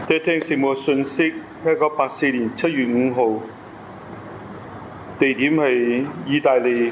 聽聖母信息，1984年7月5號，地點係意大利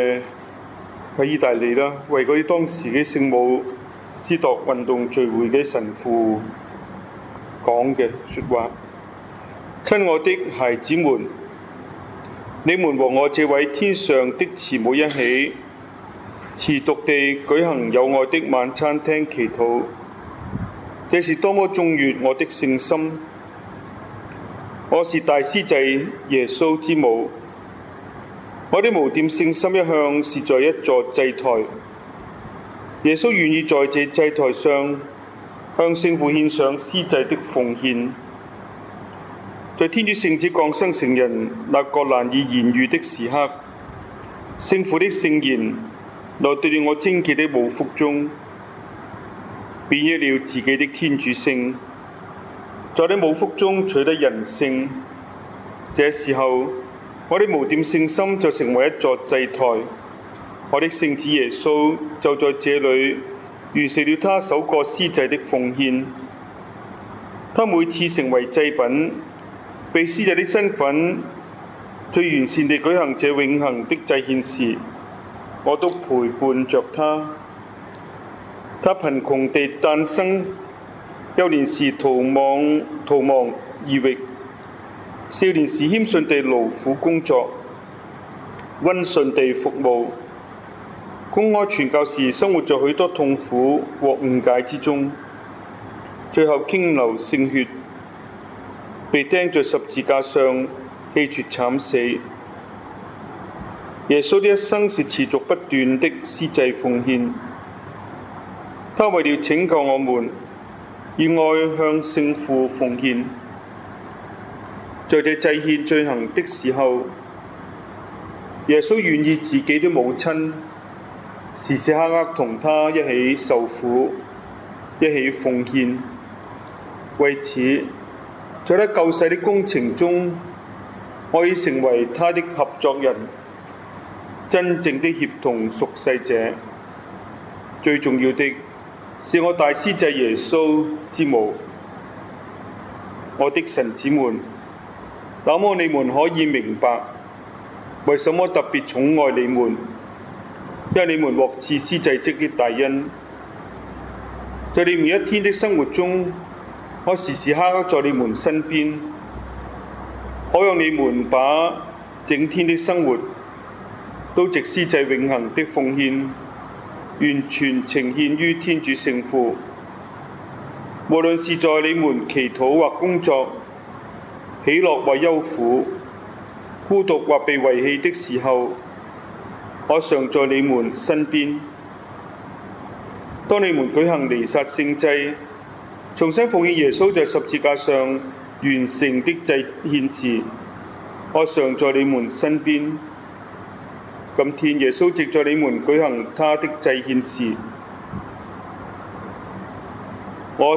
啦，為嗰啲當時嘅聖母司鐸運動聚會嘅神父講嘅説話。親愛的孩子們，你們和我這位天上的慈母一起，持續地舉行友愛的晚餐廳祈禱，這是多麼中悅我的聖心！我是大司祭耶穌之母，我的無玷聖心一向是在一座祭台。耶穌願意在這祭台上向聖父獻上司祭的奉獻。在天主聖子降生成人那個難以言喻的時刻，聖父的聖言來到了我貞潔的母腹中，變益了自己的天主性，在你母腹中取得人性。這時候，我的無玷聖心就成為一座祭台，我的聖子耶穌就在這裏完成了他首個司祭的奉獻。他每次成為祭品，被司祭的身份最完善地舉行這永恆的祭獻時，我都陪伴着他。他貧窮地誕生，幼年時逃亡異域，少年時謙遜地勞苦工作，溫順地服務。公開傳教時生活在許多痛苦和誤解之中，最後傾流聖血，被釘在十字架上，氣絕慘死。耶穌的一生是持續不斷的司祭奉獻。他為了拯救我們，以愛向聖父奉獻。在這祭獻進行的時候，耶穌願意自己的母親時時刻刻同他一起受苦，一起奉獻。為此，在他救世的工程中，可以成為他的合作人，真正的協同屬世者。最重要的是我大司祭耶穌之母。我的神子們，那麼你們可以明白為什麼特別寵愛你們，因為你們獲賜司祭職的大恩。在你們一天的生活中，我時時刻刻在你們身邊，可讓你們把整天的生活都藉司祭永恆的奉獻完全呈獻於天主聖父。無論是在你們祈禱或工作，喜樂或憂苦，孤獨或被遺棄的時候，我常在你們身邊。當你們舉行彌撒聖祭，重新奉獻耶穌在十字架上完成的祭獻時，我常在你們身邊。今天耶穌藉在你們舉行他的祭獻時，我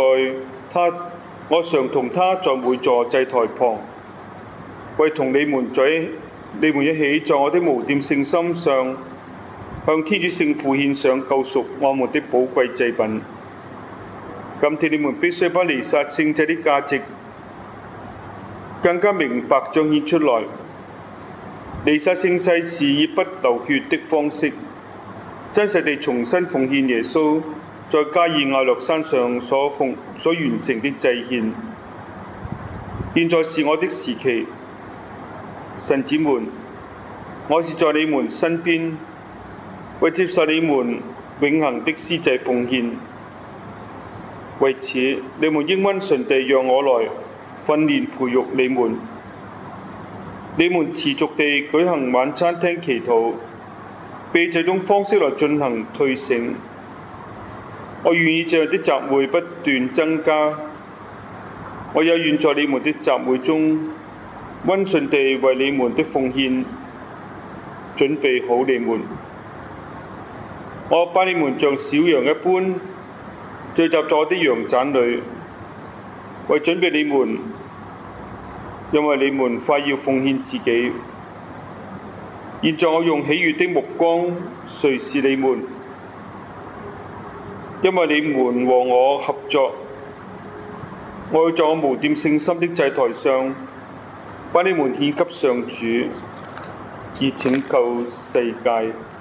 常同他在每座祭台旁，為同你們一起在我的無玷聖心上向天主聖父獻上救贖我們的寶貴祭品。今天你們必須把彌撒聖祭的價值更加明白彰顯出來。彌撒聖祭是以不流血的方式，真實地重新奉獻耶穌在加爾亞略山上所完成的祭獻。現在是我的時期，神子們，我是在你們身邊，為接受你們永恆的司祭奉獻。為此，你們應溫順地讓我來訓練培育你們。你們持續地舉行晚餐廳祈禱，被這種方式來進行退省。我願意這樣的集會不斷增加，我也願在你們的集會中溫順地為你們的奉獻準備好你們。我把你們像小羊一般聚集在我的羊棧裏，為準備你們，因為你們快要奉獻自己。現在我用喜悅的目光垂視你們，因為你們和我合作， 我要在我無玷聖心的祭台上，把你們獻給上主，以拯救世界。